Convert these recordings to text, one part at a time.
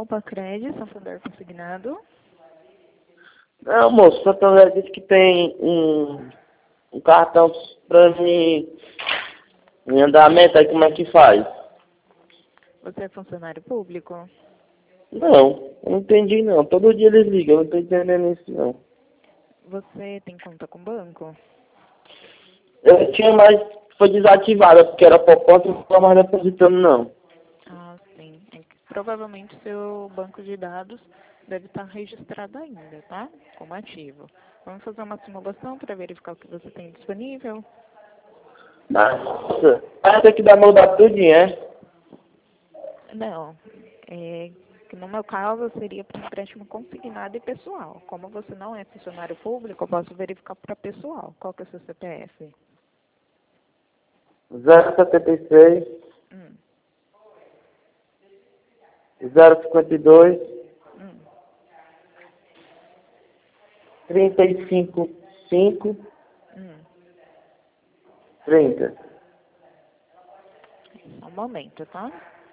Alpacred, Santander consignado. Não, moço, Santander disse que tem um cartão pra mim em andamento, aí como é que faz? Você é funcionário público? Não, eu não entendi não. Todo dia eles ligam, eu não tô entendendo isso não. Você tem conta com banco? Eu tinha, mas foi desativada, porque era poupança e não estava mais depositando não. Ah, sim. É que provavelmente seu banco de dados deve estar registrado ainda, tá? Como ativo. Vamos fazer uma simulação para verificar o que você tem disponível? Nossa, vai ter que dar mudar tudinho, é? Não. É que no meu caso seria para empréstimo consignado e pessoal. Como você não é funcionário público, eu posso verificar para pessoal. Qual que é o seu CPF? 076, Hum, 052, hum. 35, 5, Hum. 30. Só um momento, tá?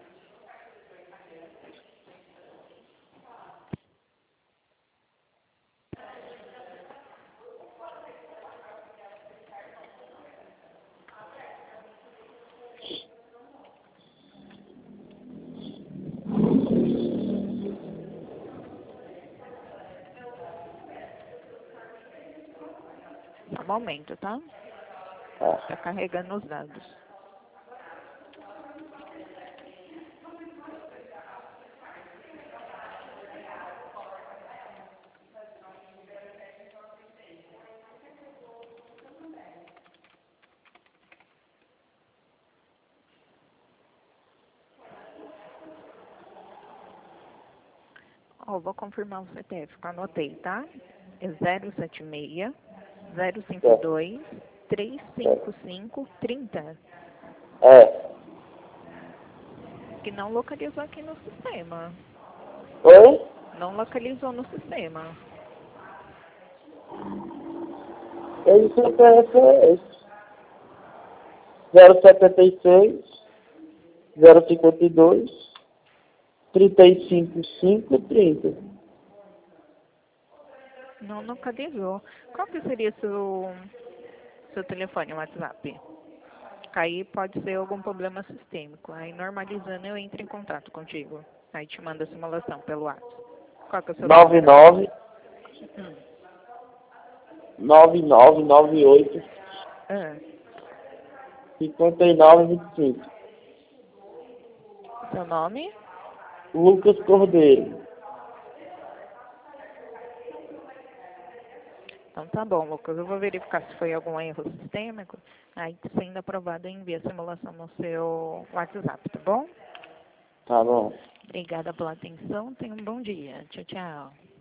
Só um momento, tá? Tá carregando os dados. Ó, vou confirmar o CPF que eu anotei, tá? É 076 052 355 30. É. Que não localizou aqui no sistema. Oi? Não localizou no sistema. Esse CPF é esse. 076, 052, 35, 5, 30. Não localizou. Qual que seria seu telefone, WhatsApp? Aí pode ser algum problema sistêmico. Aí normalizando eu entro em contato contigo. Aí te mando a simulação pelo WhatsApp. Qual que é o seu número? 99, Hum. 9998, Ah, 59, 25. seu nome? Lucas Cordeiro. Então tá bom, Lucas. Eu vou verificar se foi algum erro sistêmico. Aí, sendo aprovado, eu envio a simulação no seu WhatsApp, tá bom? Tá bom. Obrigada pela atenção. Tenha um bom dia. Tchau, tchau.